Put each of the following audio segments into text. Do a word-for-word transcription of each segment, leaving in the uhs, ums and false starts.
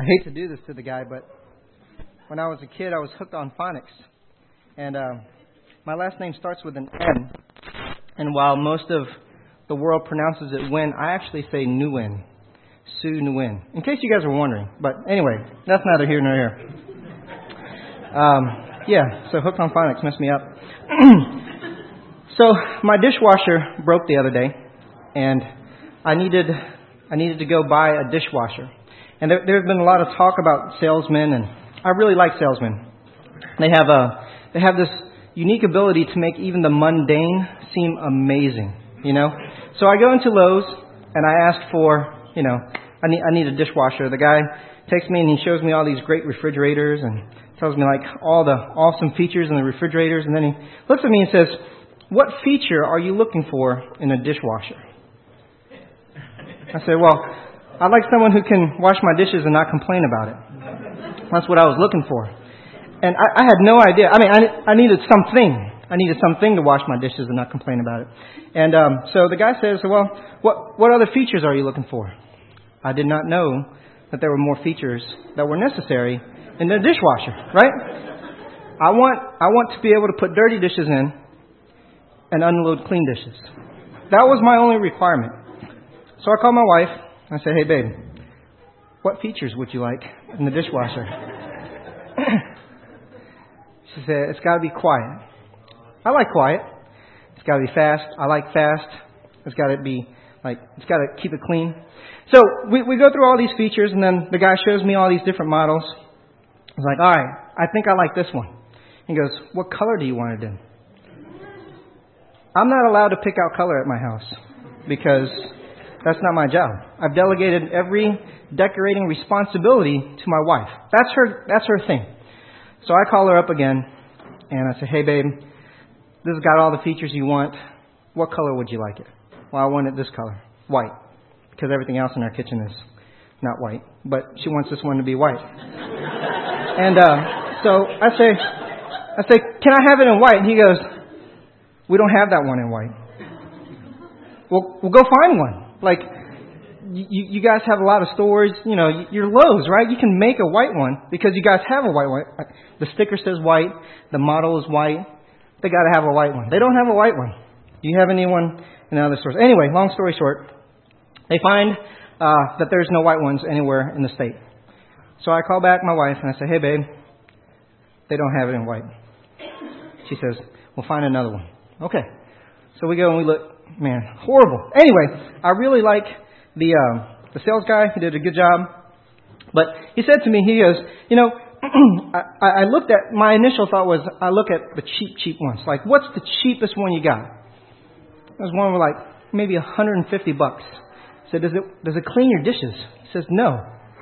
I hate to do this to the guy, but when I was a kid, I was hooked on phonics. And uh, my last name starts with an N. And while most of the world pronounces it Nguyen, I actually say Nguyen. Sue Nguyen. In case you guys were wondering. But anyway, that's neither here nor here. Um, yeah, so hooked on phonics messed me up. So my dishwasher broke the other day, and I needed I needed to go buy a dishwasher. And there, there's been a lot of talk about salesmen, and I really like salesmen. They have a they have this unique ability to make even the mundane seem amazing, you know. So I go into Lowe's and I ask for, you know, I need I need a dishwasher. The guy takes me and he shows me all these great refrigerators and tells me like all the awesome features in the refrigerators, and then he looks at me and says, "What feature are you looking for in a dishwasher?" I said, "Well, I'd like someone who can wash my dishes and not complain about it." That's what I was looking for. And I, I had no idea. I mean, I, I needed something. I needed something to wash my dishes and not complain about it. And um, so the guy says, "Well, what what other features are you looking for?" I did not know that there were more features that were necessary in the dishwasher, right? I want I want to be able to put dirty dishes in and unload clean dishes. That was my only requirement. So I called my wife and I said, "Hey, babe, what features would you like in the dishwasher?" She said, "It's got to be quiet." I like quiet. It's got to be fast. I like fast. It's got to be like, it's got to keep it clean. So we, we go through all these features, and then the guy shows me all these different models. I was like, "All right, I think I like this one." He goes, "What color do you want it in?" I'm not allowed to pick out color at my house because that's not my job. I've delegated every decorating responsibility to my wife. That's her, that's her thing. So I call her up again and I say, "Hey, babe, this has got all the features you want. What color would you like it?" "Well, I want it this color, white, because everything else in our kitchen is not white. But she wants this one to be white." And uh, so I say, I say, "Can I have it in white?" And he goes, "We don't have that one in white." Well, we'll go find one. Like, you, you guys have a lot of stores, you know, you're Lowe's, right? You can make a white one because you guys have a white one. The sticker says white. The model is white. They got to have a white one. They don't have a white one. Do you have anyone in other stores? Anyway, long story short, they find uh, that there's no white ones anywhere in the state. So I call back my wife and I say, "Hey, babe, they don't have it in white." She says, "We'll find another one." Okay. So we go and we look. Man, horrible. Anyway, I really like the uh, the sales guy. He did a good job. But he said to me, he goes, "You know, I, I looked at, my initial thought was, I look at the cheap, cheap ones. Like, what's the cheapest one you got?" There's one with like maybe one hundred fifty bucks. I said, does it, does it clean your dishes?" He says, "No."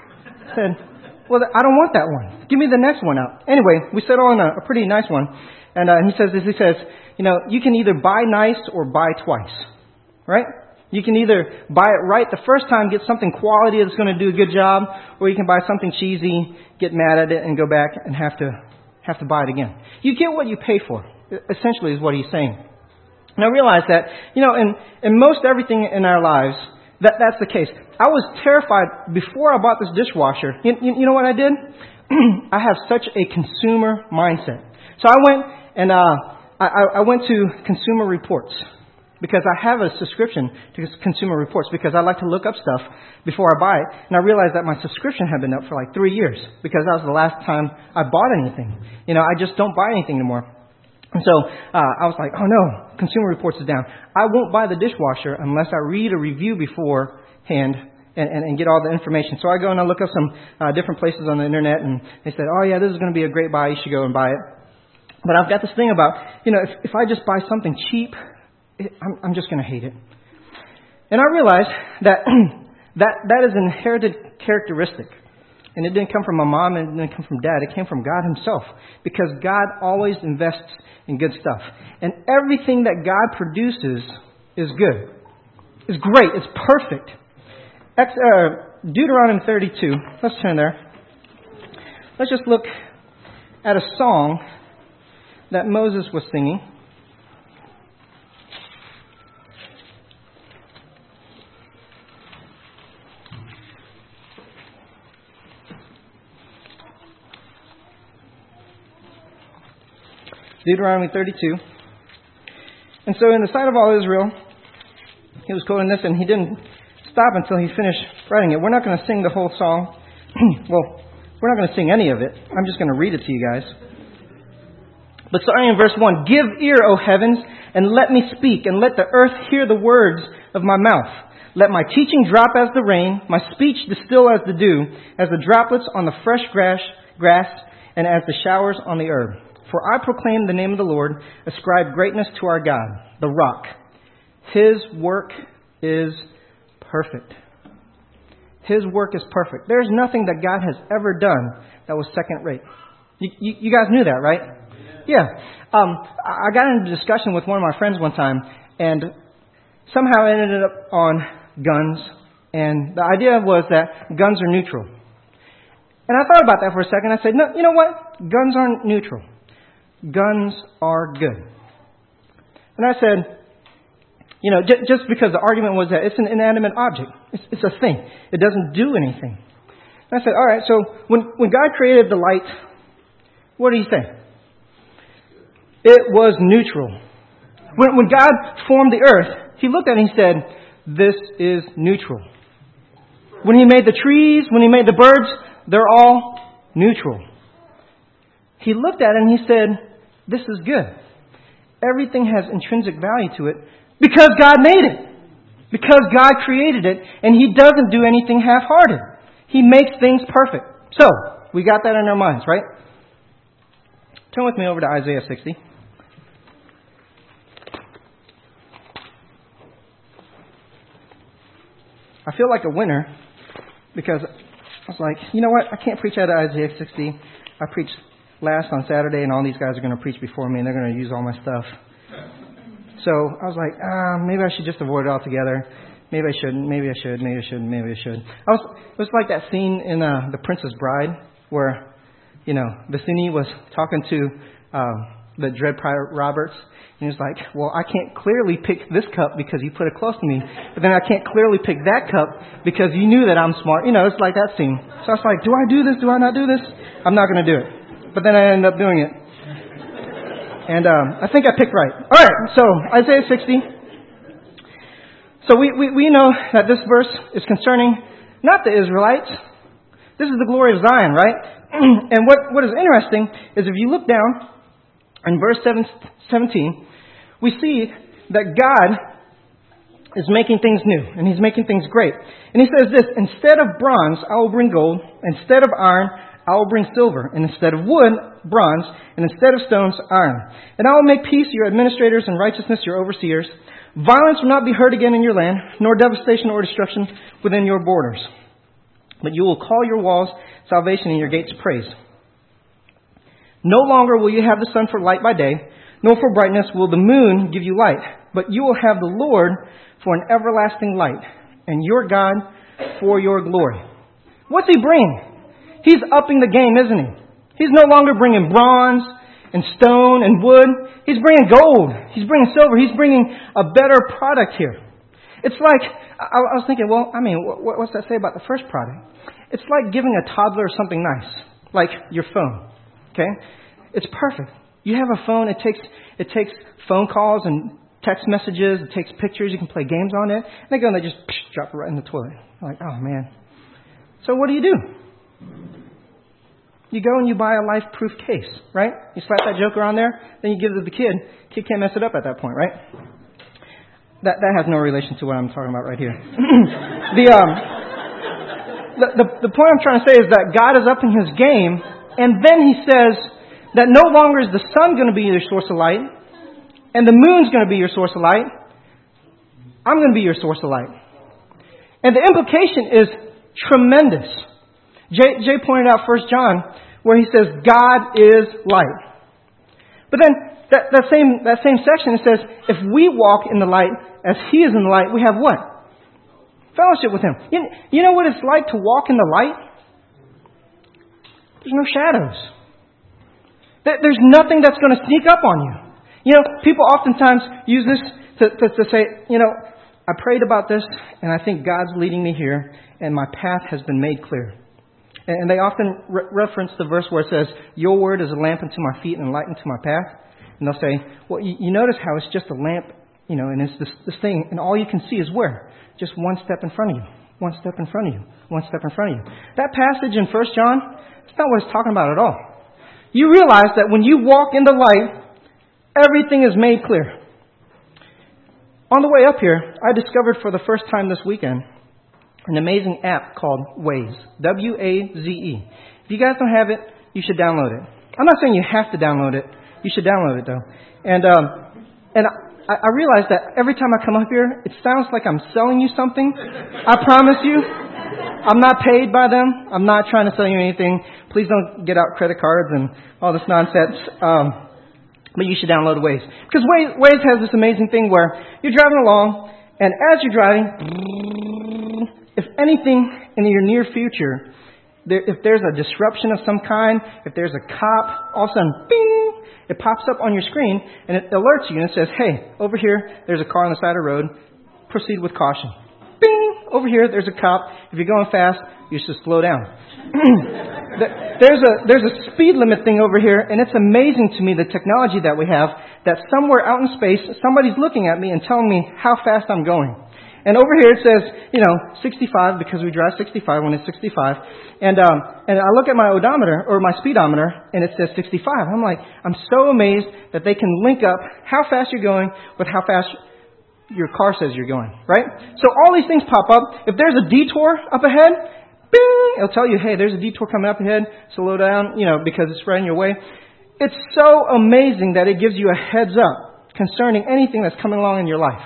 I said, "Well, I don't want that one. Give me the next one out." Anyway, we settled on a, a pretty nice one. And uh, he says this, he says, "You know, you can either buy nice or buy twice, right? You can either buy it right the first time, get something quality that's going to do a good job, or you can buy something cheesy, get mad at it, and go back and have to have to buy it again. You get what you pay for," essentially is what he's saying. And I realized that, you know, in, in most everything in our lives, that that's the case. I was terrified before I bought this dishwasher. You, you, you know what I did? I have such a consumer mindset. So I went and uh, I, I went to Consumer Reports because I have a subscription to Consumer Reports because I like to look up stuff before I buy it. And I realized that my subscription had been up for like three years because that was the last time I bought anything. You know, I just don't buy anything anymore. And so uh, I was like, "Oh no, Consumer Reports is down. I won't buy the dishwasher unless I read a review beforehand and, and, and get all the information." So I go and I look up some uh, different places on the internet, and they said, "Oh yeah, this is going to be a great buy. You should go and buy it." But I've got this thing about, you know, if, if I just buy something cheap, it, I'm, I'm just going to hate it. And I realized that that that is an inherited characteristic. And it didn't come from my mom and it didn't come from dad. It came from God himself. Because God always invests in good stuff. And everything that God produces is good. It's great. It's perfect. Ex, uh, Deuteronomy thirty-two. Let's turn there. Let's just look at a song that Moses was singing. Deuteronomy thirty-two. And so in the sight of all Israel, he was quoting this, and he didn't stop until he finished writing it. We're not going to sing the whole song. Well, we're not going to sing any of it. I'm just going to read it to you guys. But starting in verse one, "Give ear, O heavens, and let me speak, and let the earth hear the words of my mouth. Let my teaching drop as the rain, my speech distill as the dew, as the droplets on the fresh grass, grass, and as the showers on the herb. For I proclaim the name of the Lord, ascribe greatness to our God, the rock. His work is perfect." His work is perfect. There's nothing that God has ever done that was second rate. You, you, you guys knew that, right? Yeah. Um, I got into a discussion with one of my friends one time, and somehow it ended up on guns. And the idea was that guns are neutral. And I thought about that for a second. I said, no, you know what? Guns aren't neutral. Guns are good. And I said, you know, j- just because the argument was that it's an inanimate object. It's, it's a thing. It doesn't do anything. And I said, all right, so when, when God created the light, what did he say? It was neutral. When, when God formed the earth, he looked at it and he said, this is neutral. When he made the trees, when he made the birds, they're all neutral. He looked at it and he said, this is good. Everything has intrinsic value to it because God made it. Because God created it, and he doesn't do anything half-hearted. He makes things perfect. So, we got that in our minds, right? Turn with me over to Isaiah sixty. I feel like a winner because I was like, you know what? I can't preach out of Isaiah sixty. I preached last on Saturday, and all these guys are going to preach before me, and they're going to use all my stuff. So I was like, ah, maybe I should just avoid it altogether. Maybe I shouldn't. Maybe I should. Maybe I shouldn't. Maybe I should. I was. It was like that scene in uh, The Princess Bride where, you know, Vicini was talking to uh, the Dread Pirate Roberts, and he was like, well, I can't clearly pick this cup because you put it close to me, but then I can't clearly pick that cup because you knew that I'm smart. You know, it's like that scene. So I was like, do I do this? Do I not do this? I'm not going to do it. But then I ended up doing it. And um, I think I picked right. All right, so Isaiah sixty. So we, we, we know that this verse is concerning not the Israelites. This is the glory of Zion, right? And what, what is interesting is if you look down in verse seventeen, we see that God is making things new, and he's making things great. And he says this, instead of bronze, I will bring gold. Instead of iron, I will bring silver, and instead of wood, bronze, and instead of stones, iron. And I will make peace your administrators and righteousness your overseers. Violence will not be heard again in your land, nor devastation or destruction within your borders. But you will call your walls salvation and your gates praise. No longer will you have the sun for light by day, nor for brightness will the moon give you light. But you will have the Lord for an everlasting light, and your God for your glory. What's he bringing? He's upping the game, isn't he? He's no longer bringing bronze and stone and wood. He's bringing gold. He's bringing silver. He's bringing a better product here. It's like, I was thinking, well, I mean, what's that say about the first product? It's like giving a toddler something nice, like your phone. Okay? It's perfect. You have a phone. It takes it takes phone calls and text messages. It takes pictures. You can play games on it. And they go and they just psh, drop it right in the toilet. I'm like, oh, man. So what do you do? You go and you buy a life-proof case, right? You slap that joker on there, then you give it to the kid. Kid can't mess it up at that point, right? That that has no relation to what I'm talking about right here. the, um, the, the the point I'm trying to say is that God is upping his game, and then he says that no longer is the sun going to be your source of light, and the moon's going to be your source of light. I'm going to be your source of light. And the implication is tremendous. Jay, Jay pointed out First John, where he says, God is light. But then, that, that same that same section, it says, if we walk in the light as he is in the light, we have what? Fellowship with him. You, you know what it's like to walk in the light? There's no shadows. There, there's nothing that's going to sneak up on you. You know, people oftentimes use this to, to, to say, you know, I prayed about this, and I think God's leading me here, and my path has been made clear. And they often re- reference the verse where it says, your word is a lamp unto my feet and a light unto my path. And they'll say, well, you, you notice how it's just a lamp, you know, and it's this, this thing, and all you can see is where? Just one step in front of you. One step in front of you. One step in front of you. That passage in First John, it's not what it's talking about at all. You realize that when you walk in the light, everything is made clear. On the way up here, I discovered for the first time this weekend an amazing app called Waze. W A Z E. If you guys don't have it, you should download it. I'm not saying you have to download it. You should download it, though. And um, and I, I realize that every time I come up here, it sounds like I'm selling you something. I promise you, I'm not paid by them. I'm not trying to sell you anything. Please don't get out credit cards and all this nonsense. Um, but you should download Waze. Because Waze, Waze has this amazing thing where you're driving along, and as you're driving, if anything in your near future, there, if there's a disruption of some kind, if there's a cop, all of a sudden, bing, it pops up on your screen, and it alerts you, and it says, hey, over here, there's a car on the side of the road. Proceed with caution. Bing! Over here, there's a cop. If you're going fast, you should slow down. There's a there's a speed limit thing over here, and it's amazing to me, the technology that we have, that somewhere out in space, somebody's looking at me and telling me how fast I'm going. And over here it says, you know, sixty-five, because we drive sixty-five when it's sixty-five. And um, and I look at my odometer, or my speedometer, and it says sixty-five. I'm like, I'm so amazed that they can link up how fast you're going with how fast your car says you're going, right? So all these things pop up. If there's a detour up ahead, bing, it'll tell you, hey, there's a detour coming up ahead, slow down, you know, because it's right in your way. It's so amazing that it gives you a heads up concerning anything that's coming along in your life.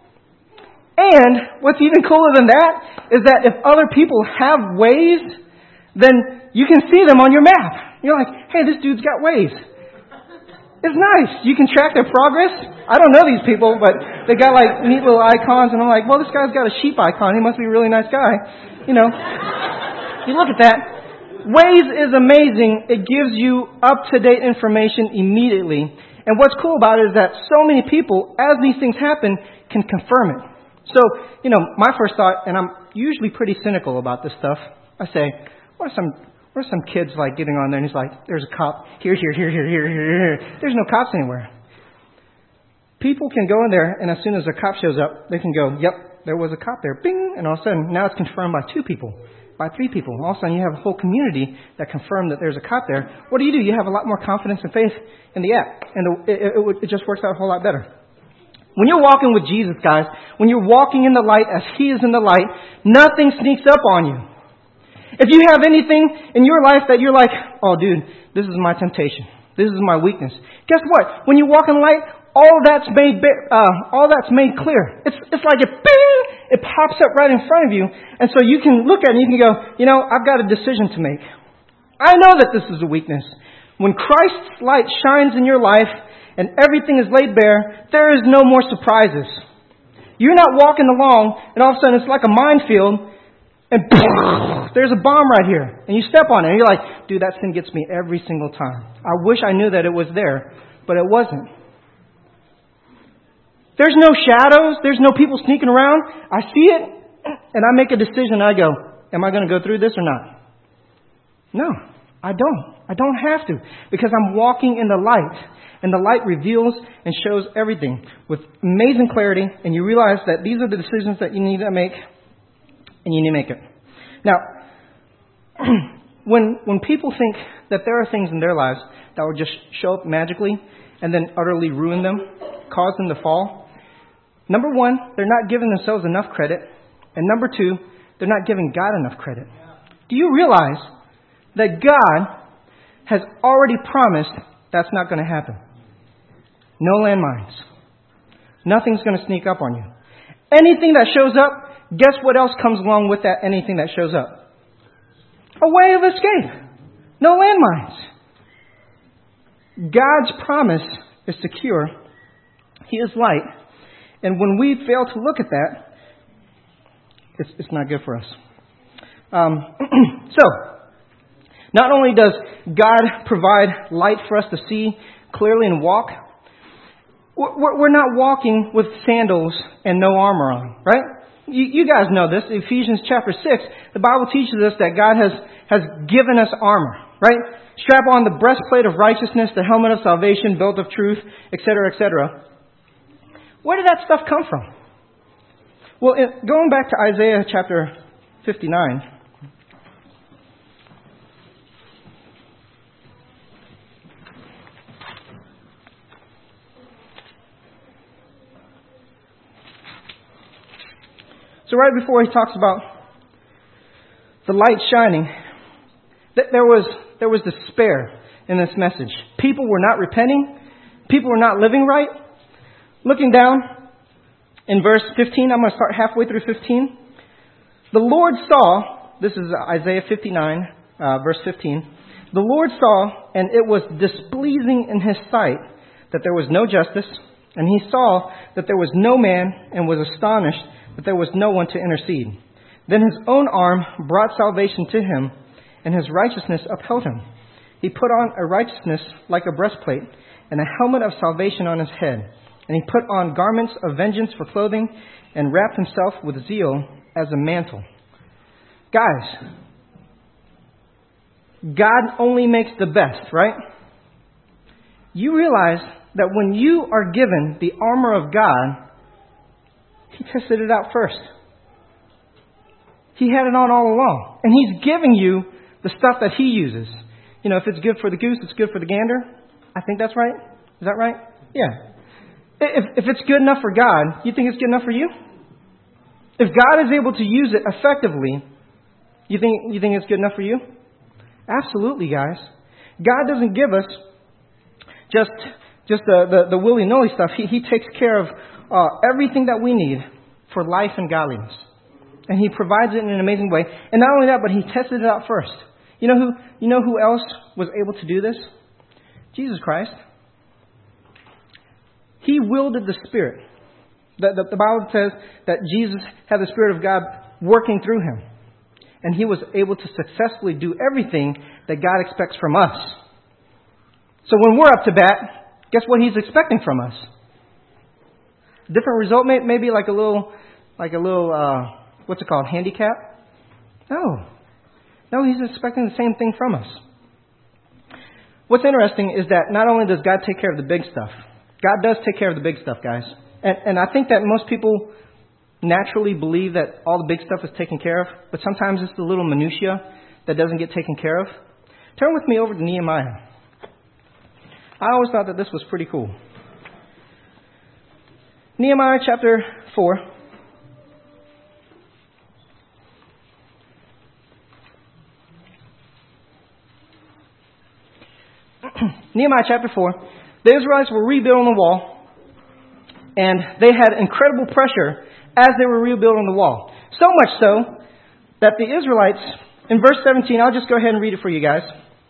And what's even cooler than that is that if other people have Waze, then you can see them on your map. You're like, hey, this dude's got Waze. It's nice. You can track their progress. I don't know these people, but they got like neat little icons, and I'm like, well, this guy's got a sheep icon. He must be a really nice guy. You know, you look at that. Waze is amazing. It gives you up-to-date information immediately. And what's cool about it is that so many people, as these things happen, can confirm it. So, you know, my first thought, and I'm usually pretty cynical about this stuff, I say, what are some what are some kids like getting on there, and he's like, there's a cop here, here, here, here, here, here, here. There's no cops anywhere. People can go in there, and as soon as a cop shows up, they can go, yep, there was a cop there, bing, and all of a sudden, now it's confirmed by two people, by three people. All of a sudden, you have a whole community that confirm that there's a cop there. What do you do? You have a lot more confidence and faith in the app, and it, it, it, it just works out a whole lot better. When you're walking with Jesus, guys, when you're walking in the light as He is in the light, nothing sneaks up on you. If you have anything in your life that you're like, oh, dude, this is my temptation. This is my weakness. Guess what? When you walk in the light, all that's made uh, all that's made clear. It's it's like it, bing, it pops up right in front of you, and so you can look at it and you can go, you know, I've got a decision to make. I know that this is a weakness. When Christ's light shines in your life, and everything is laid bare, there is no more surprises. You're not walking along, and all of a sudden it's like a minefield, and there's a bomb right here. And you step on it, and you're like, dude, that sin gets me every single time. I wish I knew that it was there, but it wasn't. There's no shadows. There's no people sneaking around. I see it, and I make a decision. I go, am I going to go through this or not? No, I don't. I don't have to, because I'm walking in the light. And the light reveals and shows everything with amazing clarity. And you realize that these are the decisions that you need to make. And you need to make it. Now, when when people think that there are things in their lives that will just show up magically and then utterly ruin them, cause them to fall, number one, they're not giving themselves enough credit. And number two, they're not giving God enough credit. Do you realize that God has already promised that's not going to happen? No landmines. Nothing's going to sneak up on you. Anything that shows up, guess what else comes along with that anything that shows up? A way of escape. No landmines. God's promise is secure. He is light. And when we fail to look at that, it's, it's not good for us. Um, so, not only does God provide light for us to see clearly and walk, we're not walking with sandals and no armor on, right? You, you guys know this. Ephesians chapter six, the Bible teaches us that God has, has given us armor, right? Strap on the breastplate of righteousness, the helmet of salvation, belt of truth, et cetera, et cetera. Where did that stuff come from? Well, it, going back to Isaiah chapter fifty-nine, so right before he talks about the light shining, there was there was despair in this message. People were not repenting. People were not living right. Looking down in verse fifteen, I'm going to start halfway through fifteen. The Lord saw, this is Isaiah fifty-nine, uh, verse fifteen. The Lord saw, and it was displeasing in his sight that there was no justice, and he saw that there was no man, and was astonished that there was no one to intercede. Then his own arm brought salvation to him, and his righteousness upheld him. He put on a righteousness like a breastplate, and a helmet of salvation on his head. And he put on garments of vengeance for clothing, and wrapped himself with zeal as a mantle. Guys, God only makes the best, right? You realize that when you are given the armor of God, He tested it out first. He had it on all along. And He's giving you the stuff that He uses. You know, if it's good for the goose, it's good for the gander. I think that's right. Is that right? Yeah. If, if it's good enough for God, you think it's good enough for you? If God is able to use it effectively, you think you think it's good enough for you? Absolutely, guys. God doesn't give us just just the, the, the willy-nilly stuff. He, he takes care of uh, everything that we need for life and godliness. And He provides it in an amazing way. And not only that, but He tested it out first. You know who, you know who else was able to do this? Jesus Christ. He wielded the Spirit. The, the, the Bible says that Jesus had the Spirit of God working through Him. And He was able to successfully do everything that God expects from us. So when we're up to bat, guess what He's expecting from us? Different result, may, maybe like a little, like a little, uh, what's it called, handicap? No. No, He's expecting the same thing from us. What's interesting is that not only does God take care of the big stuff, God does take care of the big stuff, guys. And, and I think that most people naturally believe that all the big stuff is taken care of, but sometimes it's the little minutia that doesn't get taken care of. Turn with me over to Nehemiah. I always thought that this was pretty cool. Nehemiah chapter four. Nehemiah chapter four. The Israelites were rebuilding the wall, and they had incredible pressure as they were rebuilding the wall. So much so that the Israelites, in verse seventeen, I'll just go ahead and read it for you guys.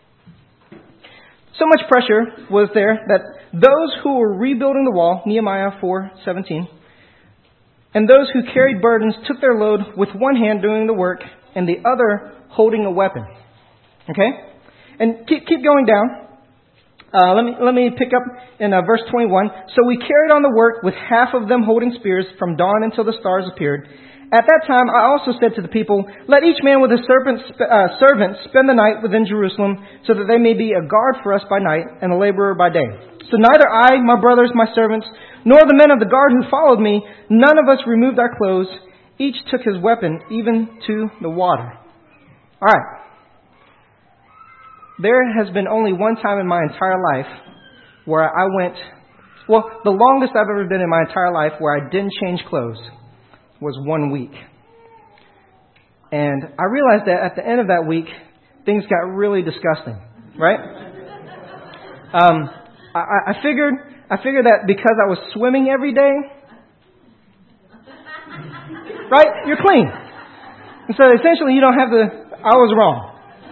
So much pressure was there that those who were rebuilding the wall, Nehemiah four seventeen, and those who carried burdens took their load with one hand doing the work and the other holding a weapon. Okay? And keep, keep going down. Uh, let me let me pick up in uh, verse twenty-one. So we carried on the work with half of them holding spears from dawn until the stars appeared. At that time I also said to the people, let each man with his servant, uh, servant spend the night within Jerusalem, so that they may be a guard for us by night and a laborer by day. So neither I, my brothers, my servants, nor the men of the guard who followed me, none of us removed our clothes. Each took his weapon, even to the water. All right. There has been only one time in my entire life where I went, well, the longest I've ever been in my entire life where I didn't change clothes was one week. And I realized that at the end of that week, things got really disgusting, right? Um, I, I figured, I figured that because I was swimming every day, right? You're clean. And so essentially you don't have to, I was wrong.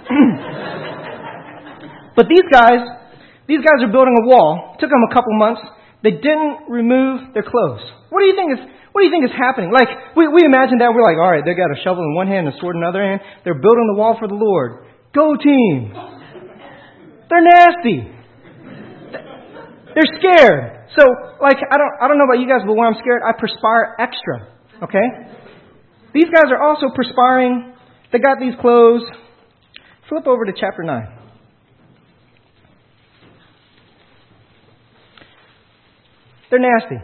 But these guys, these guys are building a wall. It took them a couple months. They didn't remove their clothes. What do you think is, what do you think is happening? Like, we, we imagine that we're like, all right, they got a shovel in one hand and a sword in the other hand. They're building the wall for the Lord. Go team. They're nasty. They're scared. So, like, I don't, I don't know about you guys, but when I'm scared, I perspire extra. Okay? These guys are also perspiring. They got these clothes. Flip over to chapter nine. They're nasty.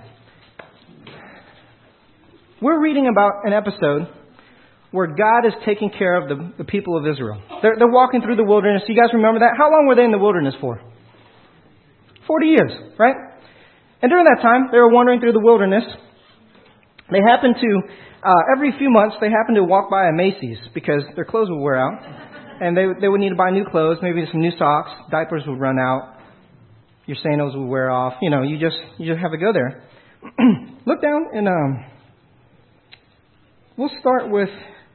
We're reading about an episode where God is taking care of the, the people of Israel. They're, they're walking through the wilderness. You guys remember that? How long were they in the wilderness for? Forty years, right? And during that time, they were wandering through the wilderness. They happened to, uh, every few months, they happened to walk by a Macy's because their clothes would wear out. And they, they would need to buy new clothes, maybe some new socks. Diapers would run out. Your sandals would wear off. You know, you just you just have to go there. Look down and um, we'll start with,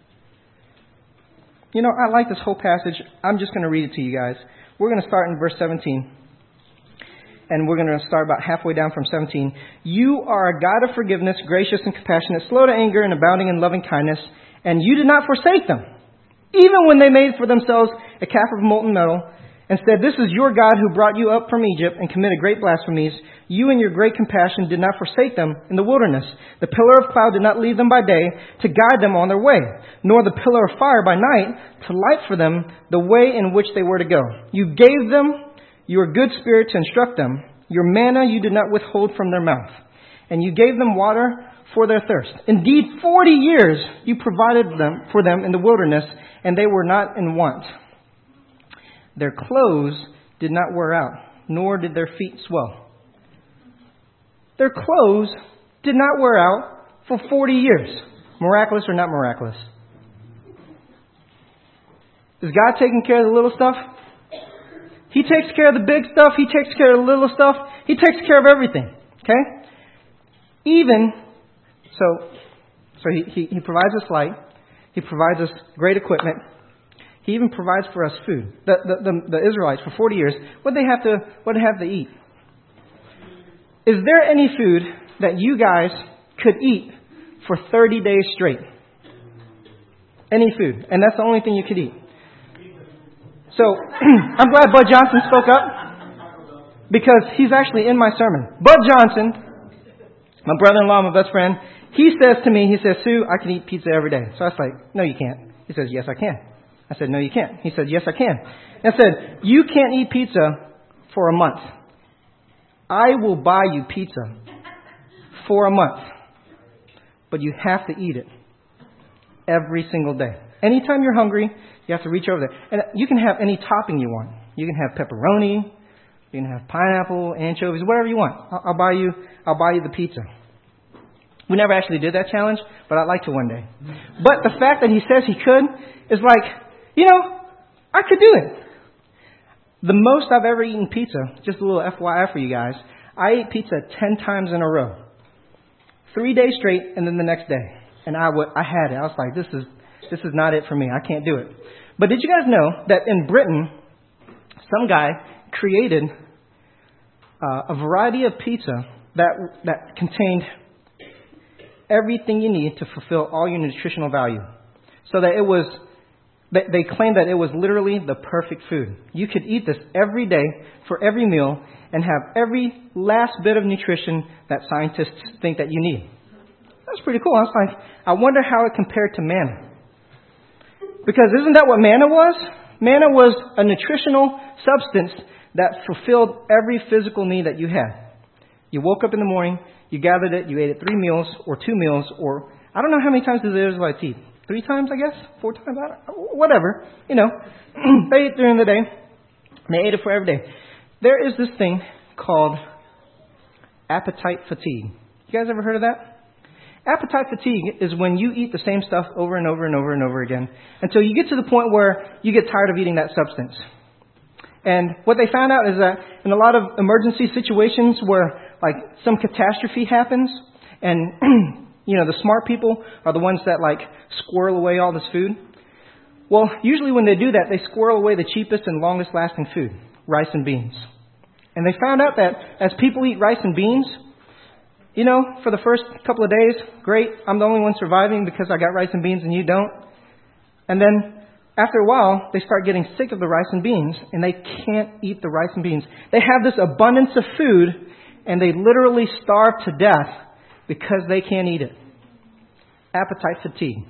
you know, I like this whole passage. I'm just going to read it to you guys. We're going to start in verse seventeen. And we're going to start about halfway down from seventeen. You are a God of forgiveness, gracious and compassionate, slow to anger and abounding in loving kindness. And you did not forsake them, even when they made for themselves a calf of molten metal, and said, this is your God who brought you up from Egypt and committed great blasphemies. You in your great compassion did not forsake them in the wilderness. The pillar of cloud did not leave them by day to guide them on their way, nor the pillar of fire by night to light for them the way in which they were to go. You gave them your good spirit to instruct them. Your manna you did not withhold from their mouth, and you gave them water for their thirst. Indeed, forty years you provided them for them in the wilderness, and they were not in want. Their clothes did not wear out, nor did their feet swell. Their clothes did not wear out for forty years. Miraculous or not miraculous? Is God taking care of the little stuff? He takes care of the big stuff. He takes care of the little stuff. He takes care of everything. Okay? Even, so, so he, he, he provides us light. He provides us great equipment. He even provides for us food. The, the, the, the Israelites, for forty years, what did they have to, what did they have to eat? Is there any food that you guys could eat for thirty days straight? Any food. And that's the only thing you could eat. So, I'm glad Bud Johnson spoke up, because he's actually in my sermon. Bud Johnson, my brother-in-law, my best friend, he says to me, he says, Sue, I can eat pizza every day. So I was like, no, you can't. He says, yes, I can. I said, no, you can't. He said, yes, I can. I said, you can't eat pizza for a month. I will buy you pizza for a month, but you have to eat it every single day. Anytime you're hungry, you have to reach over there. And you can have any topping you want. You can have pepperoni. You can have pineapple, anchovies, whatever you want. I'll, I'll buy you. I'll buy you the pizza. We never actually did that challenge, but I'd like to one day. But the fact that he says he could is like, you know, I could do it. The most I've ever eaten pizza, just a little F Y I for you guys, I ate pizza ten times in a row, three days straight, and then the next day. And I would, I had it. I was like, this is. This is not it for me. I can't do it. But did you guys know that in Britain, some guy created uh, a variety of pizza that that contained everything you need to fulfill all your nutritional value? So that it was, they, they claimed that it was literally the perfect food. You could eat this every day for every meal and have every last bit of nutrition that scientists think that you need. That's pretty cool. I was like, I wonder how it compared to manna. Because isn't that what manna was? Manna was a nutritional substance that fulfilled every physical need that you had. You woke up in the morning, you gathered it, you ate it three meals or two meals, or I don't know how many times did the Israelites eat. Three times, I guess? Four times? I don't, whatever. You know, they ate during the day. They ate it for every day. There is this thing called appetite fatigue. You guys ever heard of that? Appetite fatigue is when you eat the same stuff over and over and over and over again until you get to the point where you get tired of eating that substance. And what they found out is that in a lot of emergency situations where like some catastrophe happens and, you know, the smart people are the ones that like squirrel away all this food. Well, usually when they do that, they squirrel away the cheapest and longest lasting food, rice and beans. And they found out that as people eat rice and beans, you know, for the first couple of days, great, I'm the only one surviving because I got rice and beans and you don't. And then after a while, they start getting sick of the rice and beans and they can't eat the rice and beans. They have this abundance of food and they literally starve to death because they can't eat it. Appetite fatigue.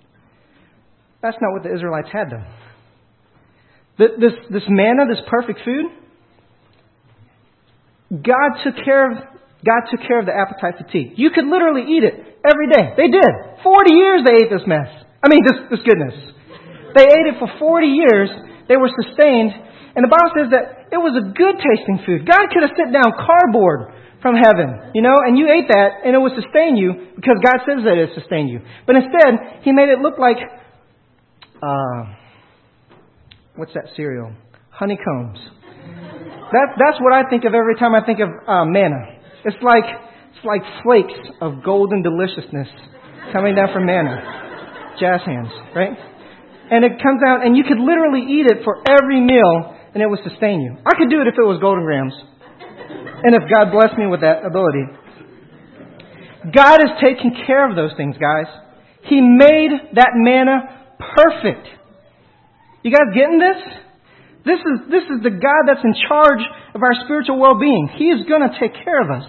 That's not what the Israelites had though. This, this manna, this perfect food, God took care of God took care of the appetite fatigue. You could literally eat it every day. They did. Forty years they ate this mess. I mean, this, this goodness. They ate it for forty years. They were sustained. And the Bible says that it was a good tasting food. God could have sent down cardboard from heaven, you know, and you ate that and it would sustain you because God says that it sustained you. But instead, He made it look like, uh, what's that cereal? Honeycombs. That, that's what I think of every time I think of uh, manna. It's like it's like flakes of golden deliciousness coming down from manna. Jazz hands, right? And it comes out, and you could literally eat it for every meal, and it would sustain you. I could do it if it was Golden Grams, and if God blessed me with that ability. God is taking care of those things, guys. He made that manna perfect. You guys getting this? This is this is the God that's in charge of our spiritual well-being. He is going to take care of us.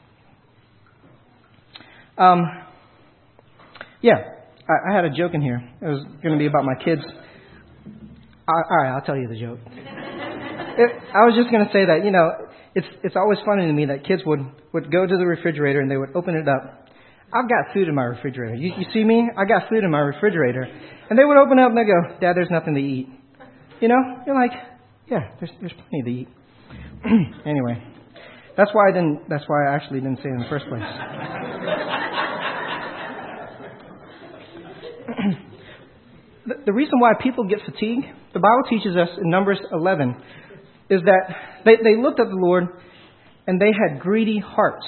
Um, yeah, I, I had a joke in here. It was going to be about my kids. I, all right, I'll tell you the joke. It, I was just going to say that, you know, it's it's always funny to me that kids would, would go to the refrigerator and they would open it up. I've got food in my refrigerator. You, you see me? I got food in my refrigerator. And they would open it up and they go, Dad, there's nothing to eat. You know, you're like, yeah, there's there's plenty to eat. Anyway, that's why I didn't. That's why I actually didn't say it in the first place. the, the reason why people get fatigued, the Bible teaches us in Numbers eleven, is that they, they looked at the Lord and they had greedy hearts.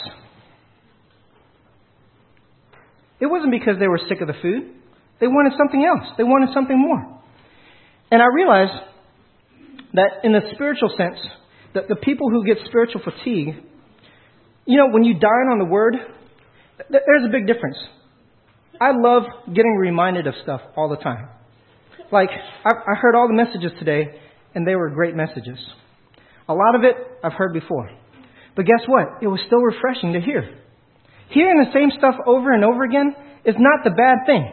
It wasn't because they were sick of the food. They wanted something else. They wanted something more. And I realize that in the spiritual sense, that the people who get spiritual fatigue, you know, when you dine on the Word, th- there's a big difference. I love getting reminded of stuff all the time. Like, I, I heard all the messages today, and they were great messages. A lot of it I've heard before. But guess what? It was still refreshing to hear. Hearing the same stuff over and over again is not the bad thing.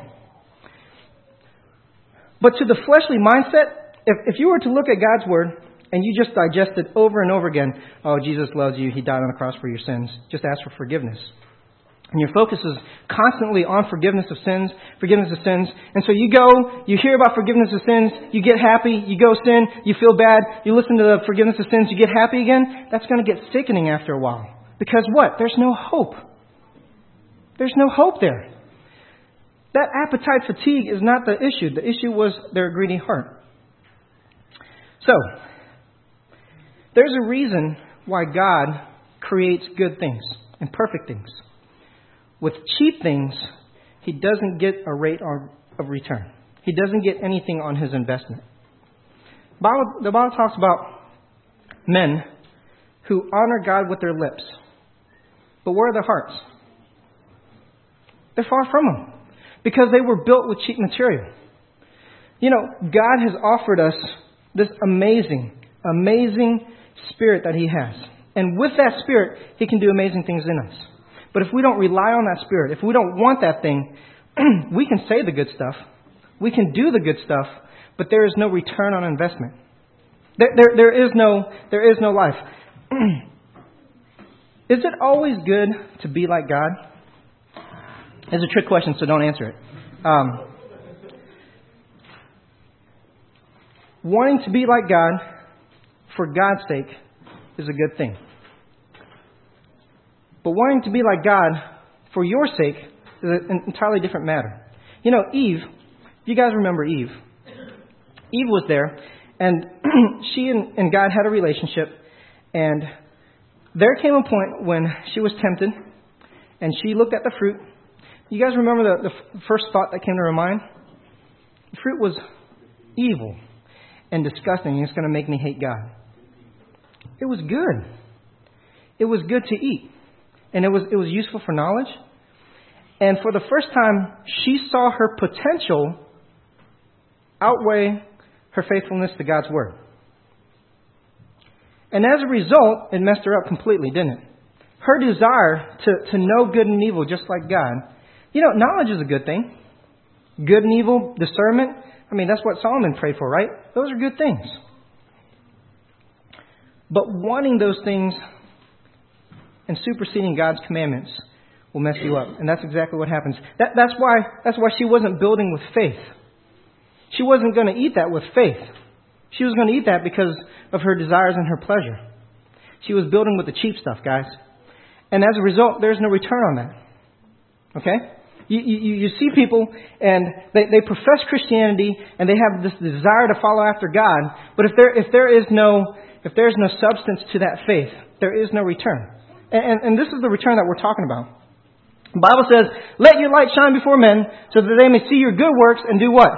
But to the fleshly mindset, if, if you were to look at God's Word and you just digest it over and over again, oh, Jesus loves you, He died on the cross for your sins, just ask for forgiveness. And your focus is constantly on forgiveness of sins, forgiveness of sins. And so you go, you hear about forgiveness of sins, you get happy, you go sin, you feel bad, you listen to the forgiveness of sins, you get happy again. That's going to get sickening after a while. Because what? There's no hope. There's no hope there. That appetite fatigue is not the issue. The issue was their greedy heart. So, there's a reason why God creates good things and perfect things. With cheap things, He doesn't get a rate of return. He doesn't get anything on His investment. Bible, the Bible talks about men who honor God with their lips. But where are their hearts? They're far from Him. Because they were built with cheap material. You know, God has offered us this amazing, amazing Spirit that He has. And with that Spirit, He can do amazing things in us. But if we don't rely on that Spirit, if we don't want that thing, we can say the good stuff. We can do the good stuff, but there is no return on investment. There, there, there is no, there is no life. Is it always good to be like God? It's a trick question, so don't answer it. Um, wanting to be like God for God's sake is a good thing. But wanting to be like God for your sake is an entirely different matter. You know, Eve, you guys remember Eve. Eve was there, and she and, and God had a relationship, and there came a point when she was tempted, and she looked at the fruit. You guys remember the, the first thought that came to her mind? The fruit was evil and disgusting, and it's going to make me hate God. It was good. It was good to eat. And it was it was useful for knowledge. And for the first time, she saw her potential outweigh her faithfulness to God's Word. And as a result, it messed her up completely, didn't it? Her desire to, to know good and evil just like God. You know, knowledge is a good thing. Good and evil, discernment. I mean, that's what Solomon prayed for, right? Those are good things. But wanting those things and superseding God's commandments will mess you up. And that's exactly what happens. That, that's why that's why she wasn't building with faith. She wasn't going to eat that with faith. She was going to eat that because of her desires and her pleasure. She was building with the cheap stuff, guys. And as a result, there's no return on that. Okay? You, you, you see people and they, they profess Christianity and they have this desire to follow after God. But if there if there is no if there is no substance to that faith, there is no return. And, and, and this is the return that we're talking about. The Bible says, "Let your light shine before men, so that they may see your good works and do what?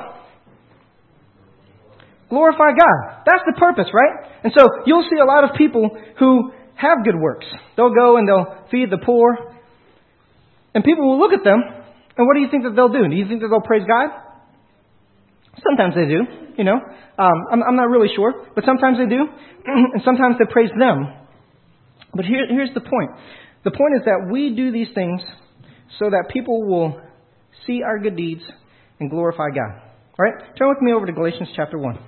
Glorify God." That's the purpose, right? And so you'll see a lot of people who have good works. They'll go and they'll feed the poor. And people will look at them, and what do you think that they'll do? Do you think that they'll praise God? Sometimes they do, you know. Um, I'm, I'm not really sure, but sometimes they do. And sometimes they praise them. But here, here's the point. The point is that we do these things so that people will see our good deeds and glorify God. All right? Turn with me over to Galatians chapter one.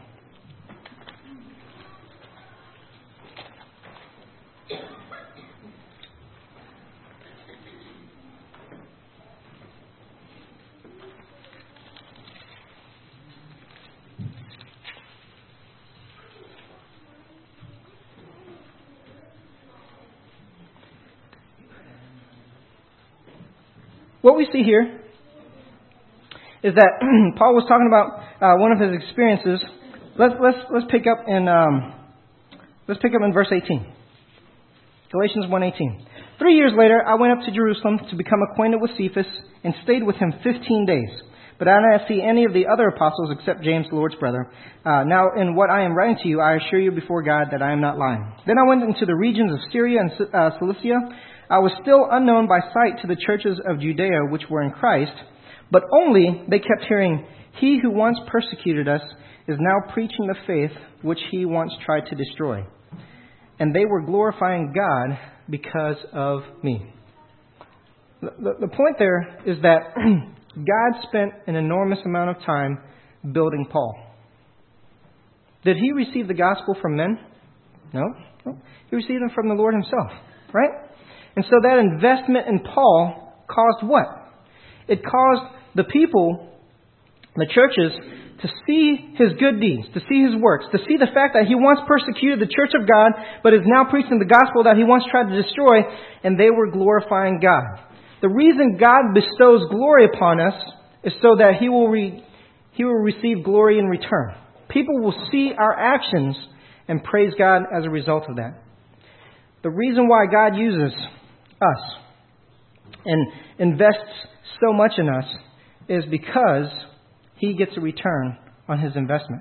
What we see here is that Paul was talking about uh, one of his experiences. Let's let's let's pick up in um, let's pick up in verse eighteen. Galatians one eighteen. Three years later, I went up to Jerusalem to become acquainted with Cephas and stayed with him fifteen days. But I did not see any of the other apostles except James, the Lord's brother. Uh, now, in what I am writing to you, I assure you before God that I am not lying. Then I went into the regions of Syria and uh, Cilicia. I was still unknown by sight to the churches of Judea which were in Christ, but only they kept hearing, "He who once persecuted us is now preaching the faith which he once tried to destroy." And they were glorifying God because of me. The, the, the point there is that God spent an enormous amount of time building Paul. Did he receive the gospel from men? No. no. He received it from the Lord himself, right? And so that investment in Paul caused what? It caused the people, the churches, to see his good deeds, to see his works, to see the fact that he once persecuted the church of God, but is now preaching the gospel that he once tried to destroy, and they were glorifying God. The reason God bestows glory upon us is so that he will re, he will receive glory in return. People will see our actions and praise God as a result of that. The reason why God uses us and invests so much in us is because he gets a return on his investment.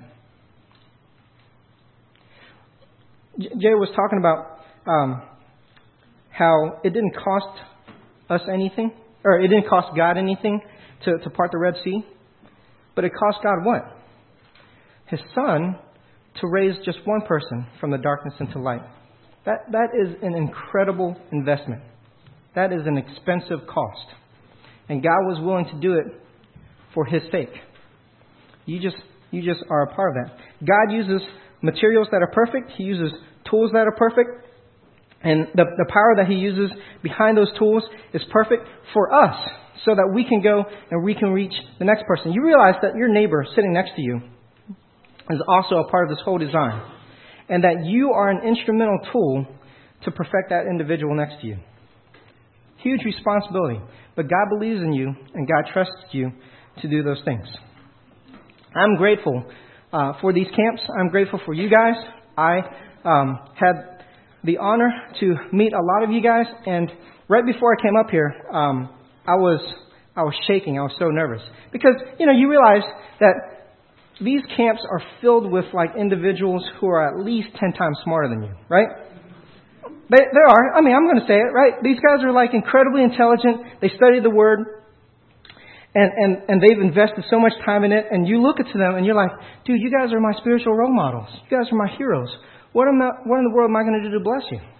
Jay was talking about um, how it didn't cost us anything, or it didn't cost God anything to, to part the Red Sea, but it cost God what? His Son to raise just one person from the darkness into light. That that is an incredible investment. That is an expensive cost. And God was willing to do it for his sake. You just you just are a part of that. God uses materials that are perfect. He uses tools that are perfect. And the, the power that he uses behind those tools is perfect for us so that we can go and we can reach the next person. You realize that your neighbor sitting next to you is also a part of this whole design. And that you are an instrumental tool to perfect that individual next to you. Huge responsibility. But God believes in you and God trusts you to do those things. I'm grateful uh, for these camps. I'm grateful for you guys. I um, had the honor to meet a lot of you guys. And right before I came up here, um, I was I was shaking. I was so nervous. Because, you know, you realize that these camps are filled with like individuals who are at least ten times smarter than you, right? They, they are. I mean, I'm going to say it, right? These guys are like incredibly intelligent. They study the Word, and, and, and they've invested so much time in it. And you look at them and you're like, dude, you guys are my spiritual role models. You guys are my heroes. What am I, what in the world am I going to do to bless you?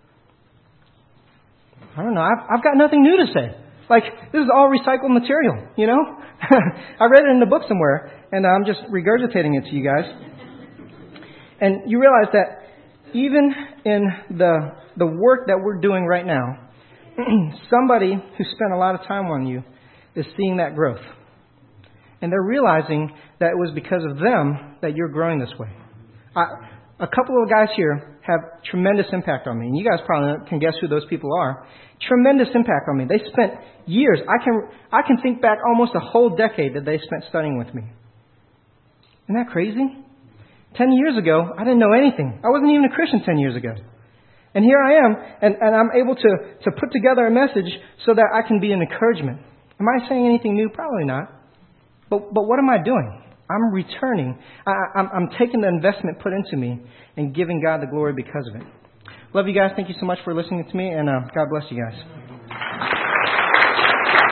I don't know. I've, I've got nothing new to say. Like, this is all recycled material, you know? I read it in the book somewhere, and I'm just regurgitating it to you guys. And you realize that even in the the work that we're doing right now, somebody who spent a lot of time on you is seeing that growth. And they're realizing that it was because of them that you're growing this way. I, a couple of guys here have tremendous impact on me. And you guys probably can guess who those people are. Tremendous impact on me. They spent years. I can I can think back almost a whole decade that they spent studying with me. Isn't that crazy? Ten years ago, I didn't know anything. I wasn't even a Christian ten years ago. And here I am, and, and I'm able to, to put together a message so that I can be an encouragement. Am I saying anything new? Probably not. But but what am I doing? I'm returning. I, I'm, I'm taking the investment put into me and giving God the glory because of it. Love you guys. Thank you so much for listening to me, and uh, God bless you guys.